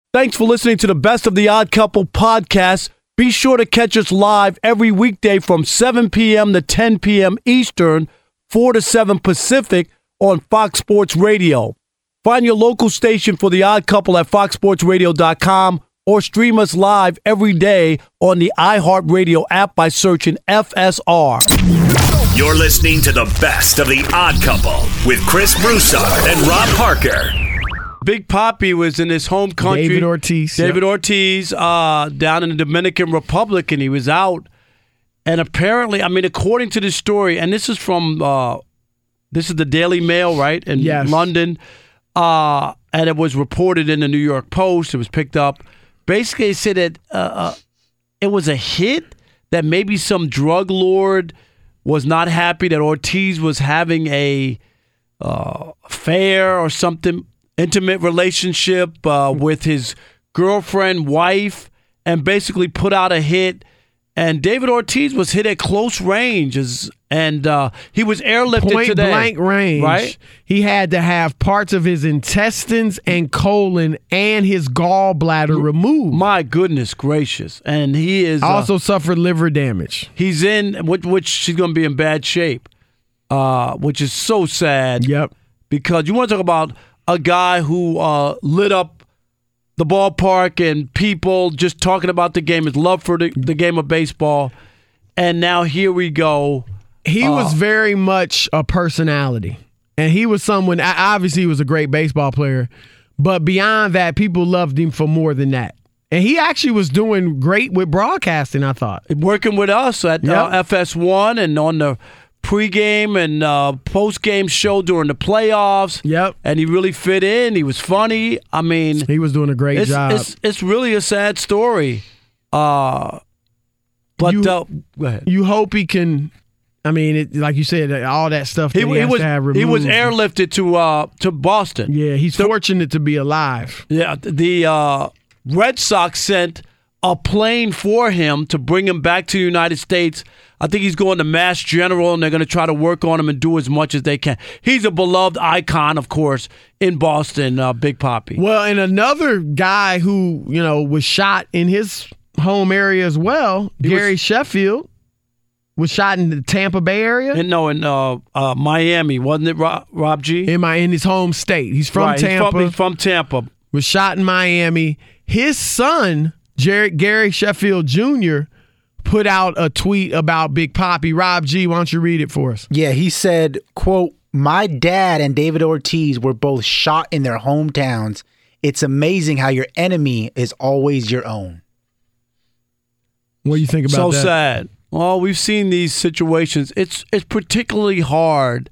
Thanks for listening to the Best of the Odd Couple podcast. Be sure to catch us live every weekday from 7 p.m. to 10 p.m. Eastern, 4 to 7 Pacific on Fox Sports Radio. Find your local station for The Odd Couple at foxsportsradio.com or stream us live every day on the iHeartRadio app by searching FSR. You're listening to the Best of the Odd Couple with Chris Broussard and Rob Parker. Big Papi was in his home country. David Ortiz, down in the Dominican Republic, and he was out. And apparently, according to this story, and this is from this is the Daily Mail, right, in London, and it was reported in the New York Post. It was picked up. Basically, it said that it was a hit, that maybe some drug lord was not happy that Ortiz was having a affair or something, intimate relationship with his girlfriend, wife, and basically put out a hit. And David Ortiz was hit at close range, and he was airlifted today. Point blank range. Right? He had to have parts of his intestines and colon and his gallbladder removed. My goodness gracious. And he is also suffered liver damage. He's in, which she's going to be in bad shape, which is so sad. Yep. Because you want to talk about a guy who lit up the ballpark and people just talking about the game, his love for the game of baseball. And now here we go. He was very much a personality. And he was someone, obviously he was a great baseball player, but beyond that, people loved him for more than that. And he actually was doing great with broadcasting, I thought. Working with us at FS1 and on the pregame and postgame show during the playoffs. Yep. And he really fit in. He was funny. He was doing a great job. It's really a sad story. But go ahead. You hope he can. Like you said, all that stuff that he has to have removed. He was airlifted to Boston. Yeah, he's fortunate to be alive. Yeah, the Red Sox sent a plane for him to bring him back to the United States. I think he's going to Mass General, and they're going to try to work on him and do as much as they can. He's a beloved icon, of course, in Boston, Big Papi. Well, and another guy who, was shot in his home area as well, Gary Sheffield, was shot in the Tampa Bay area. In Miami, wasn't it, Rob G? In his home state. He's from Tampa. He's from Tampa. Was shot in Miami. His son, Gary Sheffield Jr., put out a tweet about Big Papi. Rob G, why don't you read it for us? Yeah, he said, quote, "My dad and David Ortiz were both shot in their hometowns. It's amazing how your enemy is always your own." What do you think about that? So sad. Well, we've seen these situations. It's particularly hard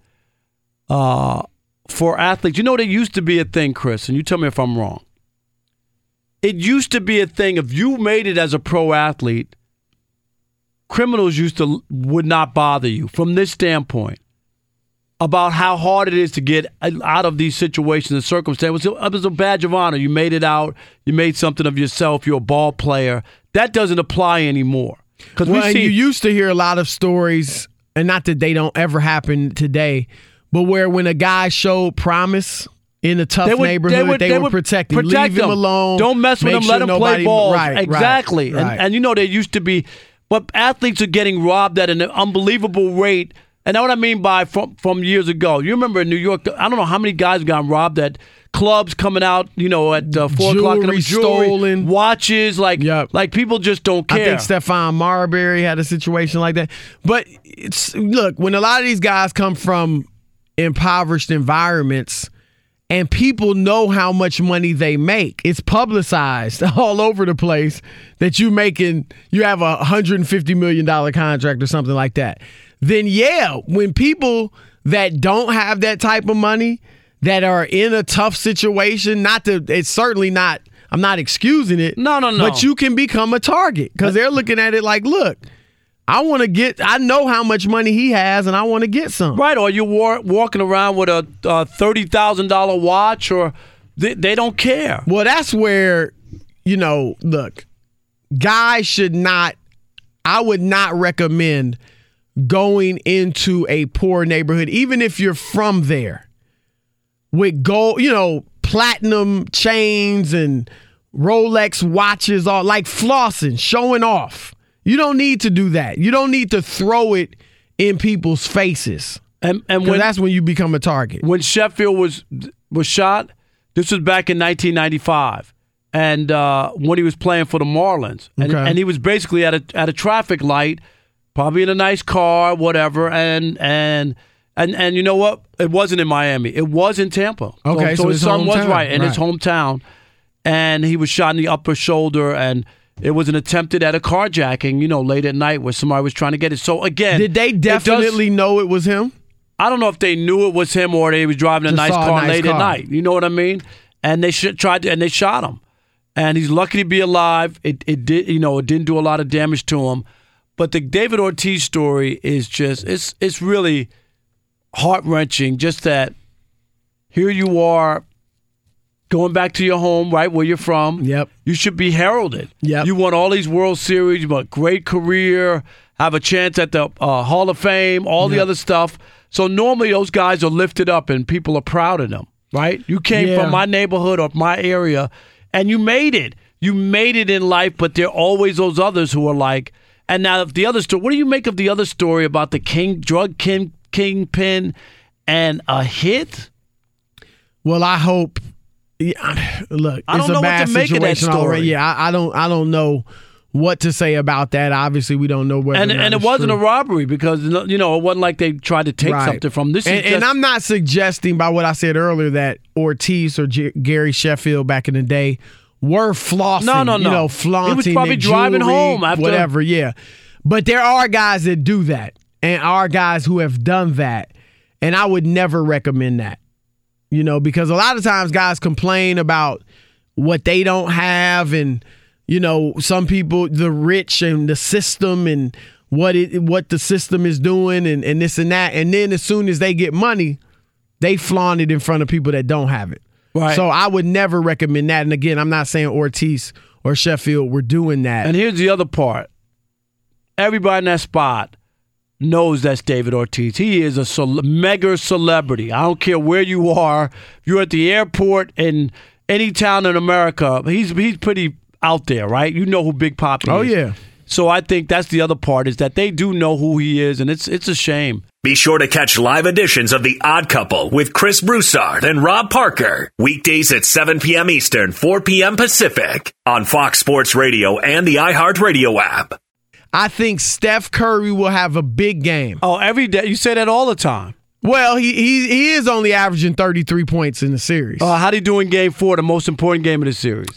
for athletes. There used to be a thing, Chris, and you tell me if I'm wrong. It used to be a thing, if you made it as a pro athlete, criminals would not bother you from this standpoint about how hard it is to get out of these situations and circumstances. It was a badge of honor. You made it out. You made something of yourself. You're a ball player. That doesn't apply anymore. And you used to hear a lot of stories, and not that they don't ever happen today, but where when a guy showed promise in a tough neighborhood, they would protect him. Leave him alone. Don't mess with him. Let him play ball. Right, exactly. Right. And there used to be, but athletes are getting robbed at an unbelievable rate. And that's what I mean by from years ago. You remember in New York, I don't know how many guys got robbed at clubs coming out, at 4 o'clock in the jewelry, stolen, watches, like people just don't care. I think Stephon Marbury had a situation like that. But look, when a lot of these guys come from impoverished environments and people know how much money they make, it's publicized all over the place that you have a $150 million contract or something like that. Then when people that don't have that type of money, that are in a tough situation, it's certainly not, I'm not excusing it. No. But you can become a target because they're looking at it like, look, I know how much money he has and I want to get some. Right, or you're walking around with a $30,000 watch, or they don't care. Well, that's where, look, guys I would not recommend going into a poor neighborhood, even if you're from there, with gold, platinum chains and Rolex watches, all like flossing, showing off. You don't need to do that. You don't need to throw it in people's faces. And that's when you become a target. When Sheffield was shot, this was back in 1995, and when he was playing for the Marlins, and he was basically at a traffic light, probably in a nice car, whatever, and you know what? It wasn't in Miami. It was in Tampa. Okay, so his son was right in his hometown, and he was shot in the upper shoulder, and it was an attempted at a carjacking, late at night where somebody was trying to get it. So again, did they definitely know it was him? I don't know if they knew it was him or they was driving a nice car late at night. You know what I mean? And they they shot him. And he's lucky to be alive. It didn't do a lot of damage to him. But the David Ortiz story is just it's really heart-wrenching. Just that here you are going back to your home, right, where you're from. Yep. You should be heralded. Yep. You won all these World Series, you have a great career, have a chance at the Hall of Fame, all the other stuff. So normally those guys are lifted up and people are proud of them, right? You came from my neighborhood or my area and you made it. You made it in life, but there are always those others who are like, and now the other story, what do you make of the other story about the drug kingpin and a hit? Well, I hope. Look, it's a bad situation already. Yeah, I don't know what to say about that. Obviously, we don't know whether. And it wasn't a robbery because it wasn't like they tried to take something from this. And I'm not suggesting by what I said earlier that Ortiz or Gary Sheffield back in the day were flossing. No. Flaunting. He was probably driving home after whatever. Yeah, but there are guys that do that, and are guys who have done that, and I would never recommend that. Because a lot of times guys complain about what they don't have and, some people, the rich and the system and what the system is doing and this and that. And then as soon as they get money, they flaunt it in front of people that don't have it. Right. So I would never recommend that. And again, I'm not saying Ortiz or Sheffield were doing that. And here's the other part. Everybody in that spot knows that's David Ortiz. He is a mega celebrity. I don't care where you are. If you're at the airport in any town in America, he's pretty out there, right? You know who Big Papi is. Oh, yeah. So I think that's the other part is that they do know who he is, and it's a shame. Be sure to catch live editions of The Odd Couple with Chris Broussard and Rob Parker. Weekdays at 7 p.m. Eastern, 4 p.m. Pacific on Fox Sports Radio and the iHeartRadio app. I think Steph Curry will have a big game. Oh, every day. You say that all the time. Well, he is only averaging 33 points in the series. How'd he do in Game 4, the most important game of the series?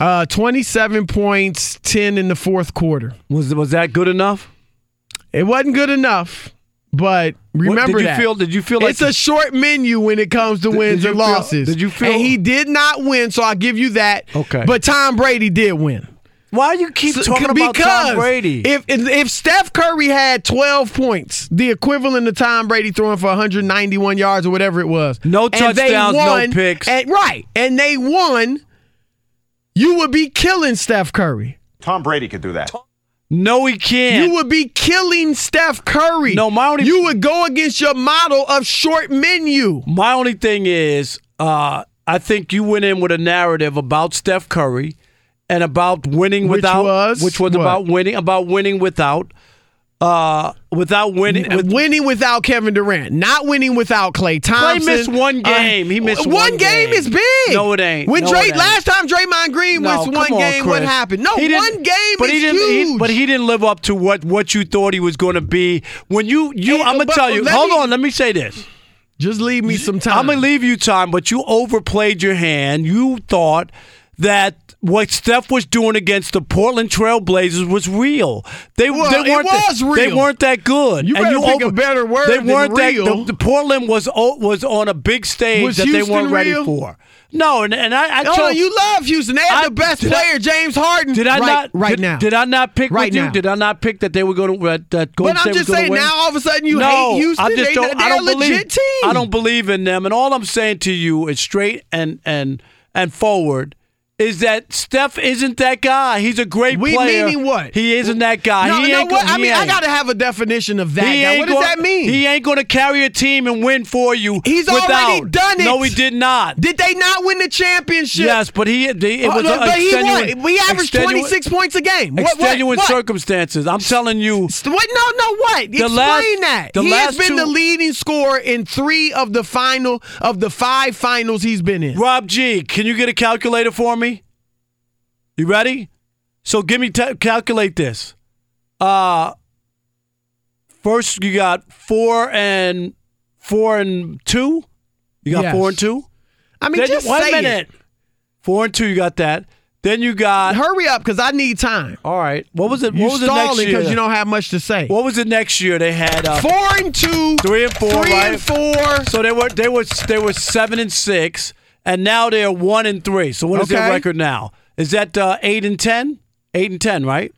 27 points, 10 in the fourth quarter. Was that good enough? It wasn't good enough, but remember Did you feel like it's a short menu when it comes to wins and losses? Did you feel? And he did not win, so I'll give you that. Okay. But Tom Brady did win. Why do you keep talking about Tom Brady? If Steph Curry had 12 points, the equivalent of Tom Brady throwing for 191 yards or whatever it was. No touchdowns, no picks. And they won, you would be killing Steph Curry. Tom Brady could do that. No, he can't. You would be killing Steph Curry. No, you would go against your model of short menu. My only thing is, I think you went in with a narrative about Steph Curry. And about winning without, winning without Kevin Durant, not winning without Klay Thompson. Klay missed one game. He missed one game. Game is big. No, it ain't. Last time Draymond Green missed one game, Chris. what happened? No, one game is huge. But he didn't live up to what you thought he was going to be. When I'm going to tell you. Hold on. Let me say this. Just leave me some time. I'm going to leave you time, but you overplayed your hand. You thought that what Steph was doing against the Portland Trail Blazers was real. It was real. They weren't that good. You better pick a better word than real. The Portland was on a big stage that they weren't ready for. No, and I told you love Houston. They had the best player, James Harden. Did I not now? Did I not pick right now? Did I not pick that they were going to that Golden State was going to win? But I'm just saying now all of a sudden you hate Houston. They're a legit team. I don't believe in them, and all I'm saying to you is straight and forward is that Steph isn't that guy. He's a great player. Meaning what? He isn't that guy. No, he ain't what? I got to have a definition of that guy. What does that mean? He ain't going to carry a team and win for you. He's already done it. No, he did not. Did they not win the championship? Yes, but he won. We averaged 26 points a game. Extenuating circumstances. I'm telling you. What? No, what? Explain that. He has been the leading scorer in 3 of the 5 finals he's been in. Rob G, can you get a calculator for me? You ready? So give me calculate this. First you got 4 and 2. You got 4 and 2. I mean, just say 1 minute. 4 and 2. You got that. Then you got. Hurry up, because I need time. All right. What was it? You're what was it next year? because you don't have much to say. What was it next year? They had 4 and 2, 3 and 4, 3 right? and 4. So they were 7 and 6, and now they're 1 and 3. So what is their record now? Is that 8 and 10? 8 and 10, right?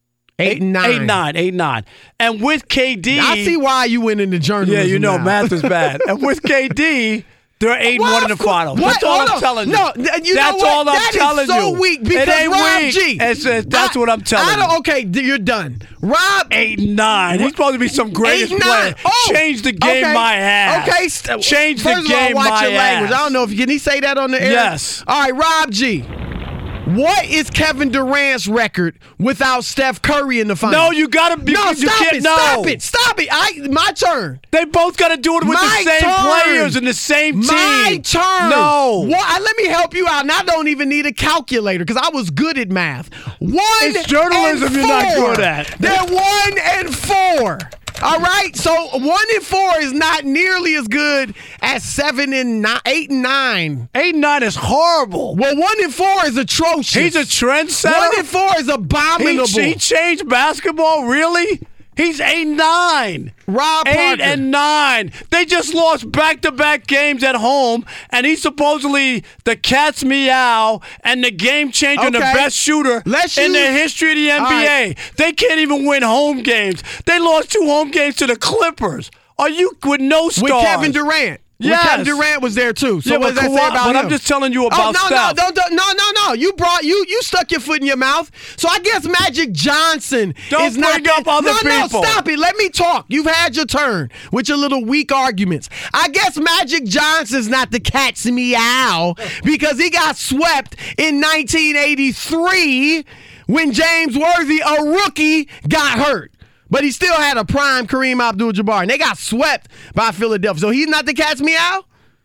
8 and 9. 8 and 9. And with KD, I see why you went into journalism. Yeah, you know now. math is bad. And with KD, they're 8-1 in the finals. What? That's all I'm telling you. No, that's all I'm telling you. That is so weak because it ain't Rob weak. G. That's what I'm telling you. Okay, you're done. Rob 8-9. He's supposed to be some greatest 8-9. player. Change the game my ass. Okay, change the game my ass. Watch your language. I don't know if can he say that on the air. Yes. All right, Rob G. What is Kevin Durant's record without Steph Curry in the finals? No, you gotta be. No, stop it. Stop it. My turn. They both got to do it with the same players and the same team. My turn. No. Let me help you out. And I don't even need a calculator because I was good at math. It's journalism you're not good at. They're 1 and 4. All right, so 1 and 4 is not nearly as good as 7 and 9, 8 and 9. 8 and 9 is horrible. Well, 1 and 4 is atrocious. He's a trendsetter. 1 and 4 is abominable. He changed basketball, really? He's 8-9. Rob Parker. 8 and 9. They just lost back-to-back games at home, and he's supposedly the cat's meow and the game changer and the best shooter in the history of the NBA. Right. They can't even win home games. They lost 2 home games to the Clippers. Are you with no stars? With Kevin Durant. Yes. Kevin Durant was there too. So what does that say about him? But I'm just telling you about Steph. No. You stuck your foot in your mouth. So I guess Magic Johnson is not. Don't bring up other people. No, stop it. Let me talk. You've had your turn with your little weak arguments. I guess Magic Johnson's not the cat's meow because he got swept in 1983 when James Worthy, a rookie, got hurt. But he still had a prime Kareem Abdul-Jabbar. And they got swept by Philadelphia. So he's not the cat's meow?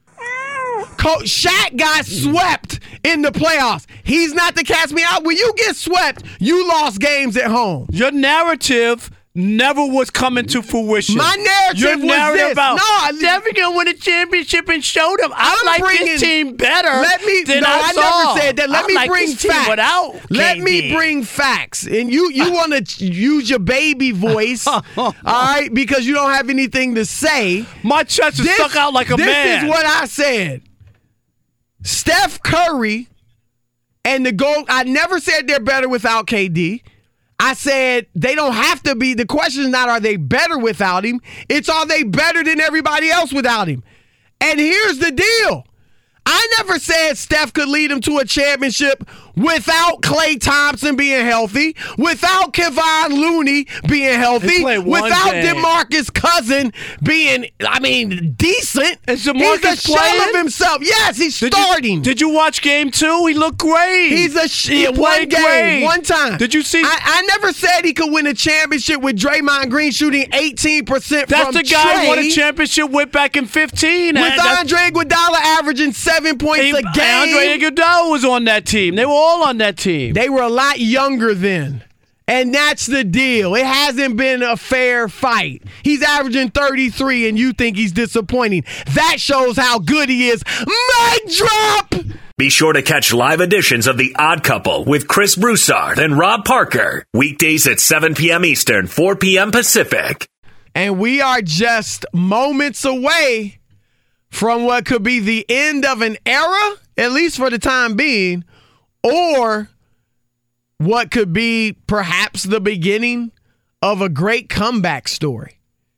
Shaq got swept in the playoffs. He's not the cat's meow. When you get swept, you lost games at home. Your narrative never was coming to fruition. My narrative was this. About, no, never going to win a championship and show them. I like this team better I never said that. Let me bring facts. Let KD. Me bring facts. And you want to use your baby voice, all right, because you don't have anything to say. My chest is stuck out like a man. This is what I said. Steph Curry and the GOAT, I never said they're better without KD. I said they don't have to be. The question is not are they better without him. It's are they better than everybody else without him. And here's the deal. I never said Steph could lead him to a championship without Klay Thompson being healthy, without Kevon Looney being healthy, without DeMarcus Cousins being, decent. Is DeMarcus He's a shell of himself. Yes, he's starting. Did you watch game 2? He looked great. He played great. One time. Did you see? I never said he could win a championship with Draymond Green shooting 18% from Trey. That's the guy who won a championship with back in 15. With Andre Iguodala averaging 7 points a game. Andre Iguodala was on that team. They were all on that team. They were a lot younger then. And that's the deal. It hasn't been a fair fight. He's averaging 33 and you think he's disappointing. That shows how good he is. Mic drop! Be sure to catch live editions of The Odd Couple with Chris Broussard and Rob Parker. Weekdays at 7 p.m. Eastern, 4 p.m. Pacific. And we are just moments away from what could be the end of an era, at least for the time being, or what could be perhaps the beginning of a great comeback story.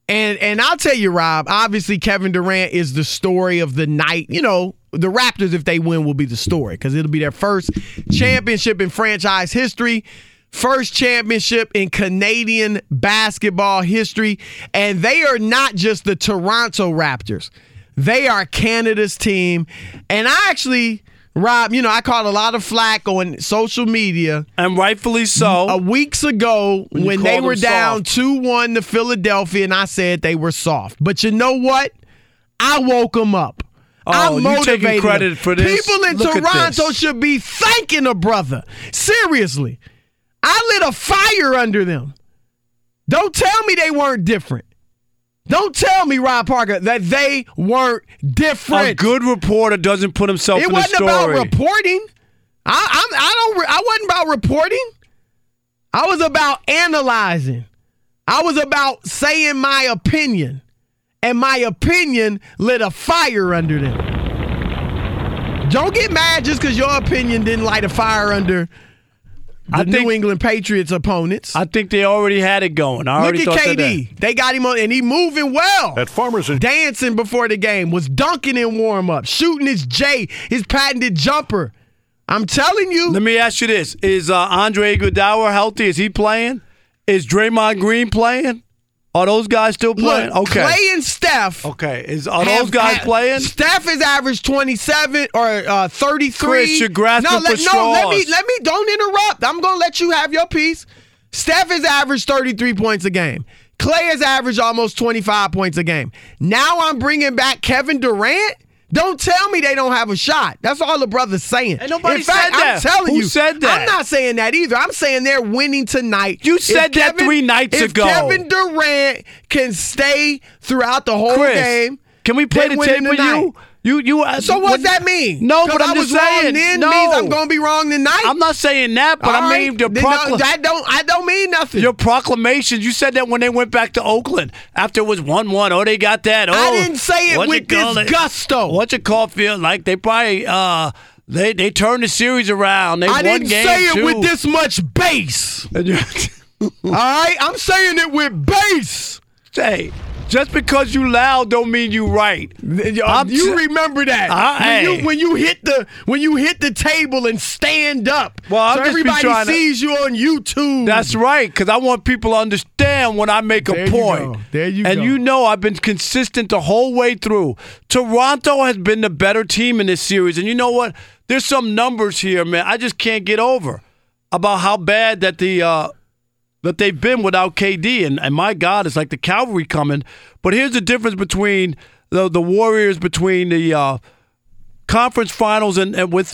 And I'll tell you, Rob, obviously Kevin Durant is the story of the night. You know, the Raptors, if they win, will be the story because it'll be their first championship in franchise history, first championship in Canadian basketball history. And they are not just the Toronto Raptors. They are Canada's team. And I actually, Rob, you know, I caught a lot of flack on social media. And rightfully so. Weeks ago when they were down 2-1 to Philadelphia, and I said they were soft. But you know what? I woke them up. I motivated you taking credit for this? People in Toronto should be thanking a brother. Seriously. I lit a fire under them. Don't tell me they weren't different. Don't tell me, Rob Parker, that they weren't different. A good reporter doesn't put himself in the story. It wasn't about reporting. I wasn't about reporting. I was about analyzing. I was about saying my opinion. And my opinion lit a fire under them. Don't get mad just because your opinion didn't light a fire under the New England Patriots opponents. I think they already had it going. Look at KD. They got him on, and he moving well. At Farmers and dancing before the game, was dunking in warm-up, shooting his his patented jumper. I'm telling you. Let me ask you this. Is Andre Iguodala healthy? Is he playing? Is Draymond Green playing? Are those guys still playing? Look, okay. Clay and Steph. Okay. Are those guys playing? Steph has averaged 27 or 33. Chris, you're grasping for straws. Let me, don't interrupt. I'm going to let you have your piece. Steph has averaged 33 points a game. Clay has averaged almost 25 points a game. Now I'm bringing back Kevin Durant? Don't tell me they don't have a shot. That's all the brother's saying. And nobody said I'm that. telling you. Who said that? I'm not saying that either. I'm saying they're winning tonight. You said that 3 nights ago. If Kevin Durant can stay throughout the whole game, can we play the tape with you? So what does that mean? No, but I'm just saying. Wrong then means I'm going to be wrong tonight. I'm not saying that, but I mean I don't mean nothing. Your proclamations. You said that when they went back to Oakland after it was 1-1. Oh, they got that. Oh, I didn't say it with this gusto. What's your call feel like? They probably they turned the series around. I didn't say it with this much bass. All right, I'm saying it with bass. Say. Just because you loud don't mean you right. You remember that when you hit the table and stand up. Well, so everybody sees you on YouTube. That's right, because I want people to understand when I make a point. There you go. And you know I've been consistent the whole way through. Toronto has been the better team in this series, and you know what? There's some numbers here, man. I just can't get over about how bad that that they've been without KD, and my God, it's like the cavalry coming. But here's the difference between the Warriors, between the conference finals and with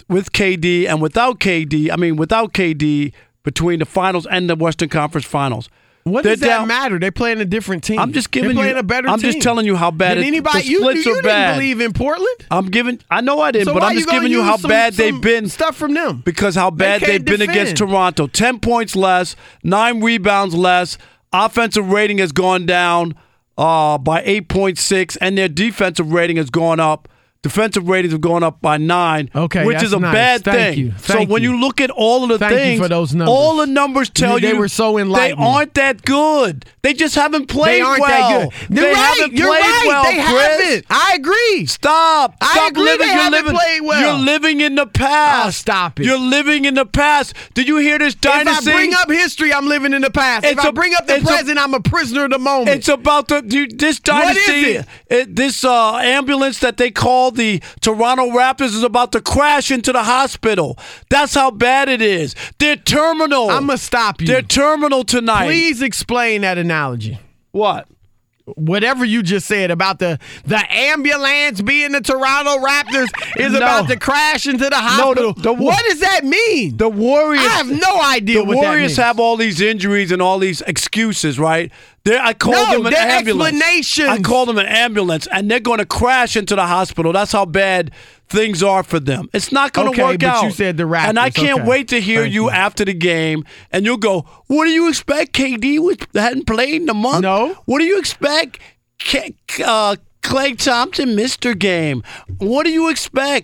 KD and without KD. I mean, without KD, between the finals and the Western Conference Finals. What does that matter? They're playing a different team. I'm just giving They're playing a better I'm team. just telling you how bad the splits are bad. Didn't believe in Portland? I know I didn't, but I'm just giving you how bad they've been. Stuff from them. Because how bad they've been against Toronto. 10 points less, 9 rebounds less. Offensive rating has gone down by 8.6, and their defensive rating has gone up. Defensive ratings have gone up by 9, which is a bad thing. So when you look at all of the things, for those numbers. all the numbers tell you they were so enlightened. They aren't that good. They just haven't played well. They aren't that good. They haven't played well, they Chris. haven't. I agree. Stop living. They haven't played well. You're living in the past. Oh, stop it. You're living in the past. Did you hear this dynasty? If I bring up history, I'm living in the past. If I bring up the present, I'm a prisoner of the moment. It's about this dynasty. What is it? This ambulance that they call the Toronto Raptors is about to crash into the hospital. That's how bad it is. They're terminal. I'm going to stop you. They're terminal tonight. Please explain that analogy. What? Whatever you just said about the ambulance being the Toronto Raptors is about to crash into the hospital. What does that mean? The Warriors. I have no idea what that means. The Warriors have all these injuries and all these excuses, right? I call them an ambulance. Explanations. I call them an ambulance, and they're going to crash into the hospital. That's how bad things are for them. It's not going to work out. You said the Raptors. And I can't wait to hear you after the game, and you'll go, what do you expect? KD hadn't played in a month? No. What do you expect? Klay Thompson missed her game. What do you expect?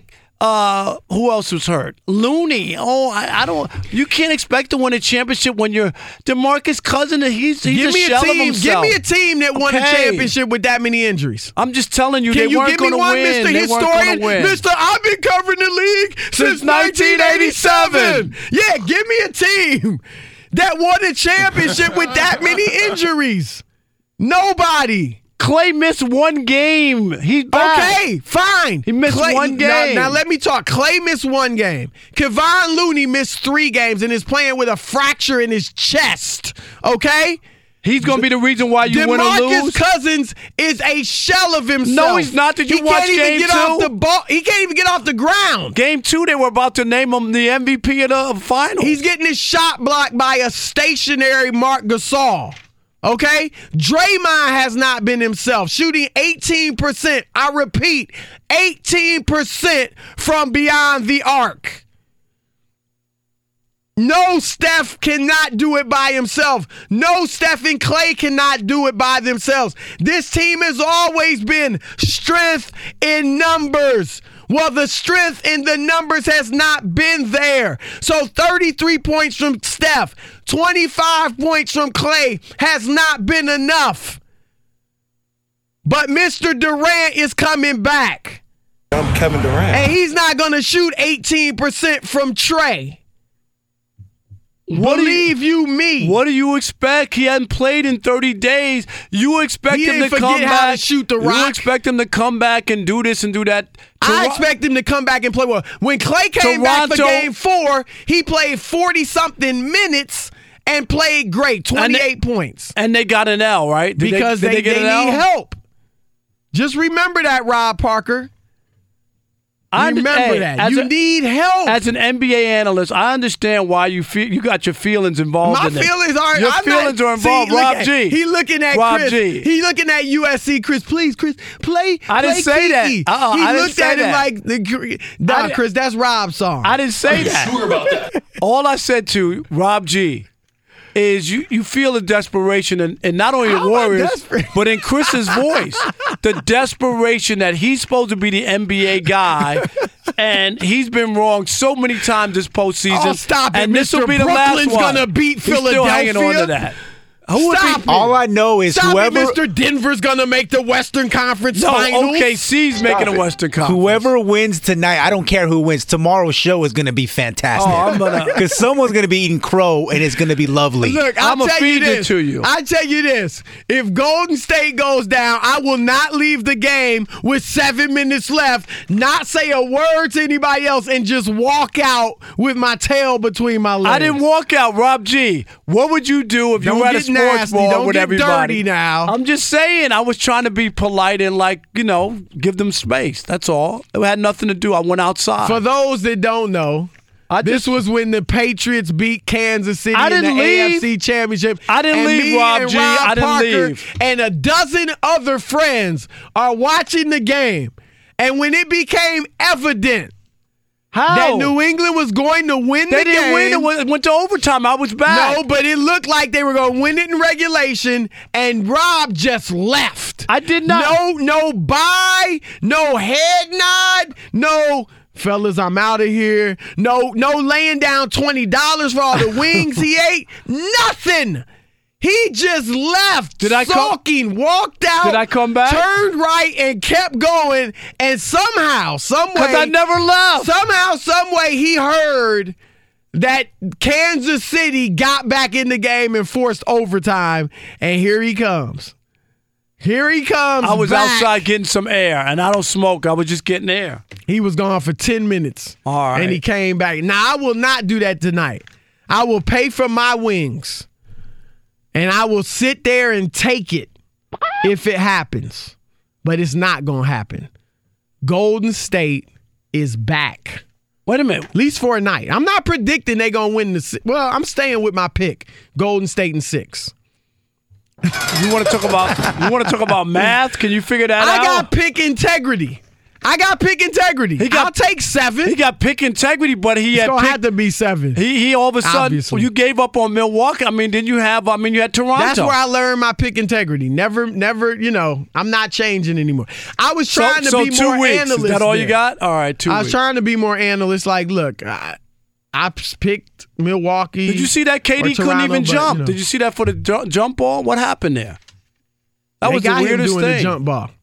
Who else was hurt? Looney. Oh, I don't. You can't expect to win a championship when you're DeMarcus Cousins. He's a shell of himself. Give me a team that won a championship with that many injuries. I'm just telling you, they weren't going to win. Mr. Historian? Mr. I've been covering the league since 1987. Yeah, give me a team that won a championship with that many injuries. Nobody. Clay missed one game. He's back. Okay, fine. He missed one game. Now let me talk. Clay missed one game. Kevon Looney missed 3 games and is playing with a fracture in his chest. Okay? He's going to be the reason why you win or lose. DeMarcus Cousins is a shell of himself. No, he's not. Did you watch Game 2? He can't even get off the ground. Game 2, they were about to name him the MVP of the final. He's getting his shot blocked by a stationary Marc Gasol. Okay? Draymond has not been himself, shooting 18%. I repeat, 18% from beyond the arc. No, Steph cannot do it by himself. No, Steph and Clay cannot do it by themselves. This team has always been strength in numbers. Well, the strength in the numbers has not been there. So 33 points from Steph, 25 points from Clay has not been enough. But Mr. Durant is coming back. I'm Kevin Durant. And he's not going to shoot 18% from Trey. Believe you me. What do you expect? He hadn't played in 30 days. You expect him to come back. How to shoot the rock. You expect him to come back and do this and do that. I expect him to come back and play well. When Clay came back for Game 4, he played 40-something minutes and played great, 28 points. And they got an L, right? Because they need help. Just remember that, Rob Parker. Remember that. You need help. As an NBA analyst, I understand why you feel you got your feelings involved in this. My feelings aren't. Your feelings are involved. Rob G. He looking at Rob Chris. G. He looking at USC. Chris, please, Chris, play. I didn't say Kiki. that. He looked at him like, Chris, that's Rob's song. I didn't say that. Sure about that. All I said to Rob G is you feel the desperation and not only the Warriors, but in Chris's voice, the desperation that he's supposed to be the NBA guy, and he's been wrong so many times this postseason. Oh, stop it, and this will be the last one. Brooklyn's gonna beat Philadelphia. He's still hanging on to that. All I know is whoever. Mr. Denver's gonna make the Western Conference Finals. OKC's making a Western Conference. Whoever wins tonight, I don't care who wins. Tomorrow's show is gonna be fantastic. Because someone's gonna be eating crow and it's gonna be lovely. Look, I'm gonna feed it to you. I tell you this: if Golden State goes down, I will not leave the game with 7 minutes left, not say a word to anybody else, and just walk out with my tail between my legs. I didn't walk out, Rob G. What would you do if you were at a sports bar with everybody? Dirty now. I'm just saying. I was trying to be polite and give them space. That's all. It had nothing to do. I went outside. For those that don't know, this was when the Patriots beat Kansas City in the AFC Championship. I didn't leave, Rob G. I didn't leave. And a dozen other friends are watching the game. And when it became evident that New England was going to win the game. They didn't win. It went to overtime. I was back. No, but it looked like they were going to win it in regulation, and Rob just left. I did not. No bye, no head nod, no, fellas, I'm out of here. No laying down $20 for all the wings he ate. Nothing. He just left, sulking, walked out. Did I come back? Turned right and kept going. And somehow, some way. Because I never left. Somehow, some way, he heard that Kansas City got back in the game and forced overtime. And here he comes. Here he comes. I was back. outside getting some air, and I don't smoke. I was just getting air. He was gone for 10 minutes. All right. And he came back. Now, I will not do that tonight. I will pay for my wings. And I will sit there and take it if it happens. But it's not going to happen. Golden State is back. Wait a minute. At least for a night. I'm not predicting they're going to win the. Well, I'm staying with my pick. Golden State in 6. You want to talk about math? Can you figure that out? I got pick integrity. I got pick integrity. I'll take 7. He got pick integrity, but it's gonna have to be 7. He all of a sudden, you gave up on Milwaukee. I mean, then you had Toronto. That's where I learned my pick integrity. Never, I'm not changing anymore. I was trying to be more 2 weeks. analyst. Is that all then. you got? All right, 2 weeks. I was trying to be more analyst. Like, look, I picked Milwaukee. Did you see that KD couldn't even jump? Did you see that for the jump ball? What happened there? That was the weirdest thing. The jump ball.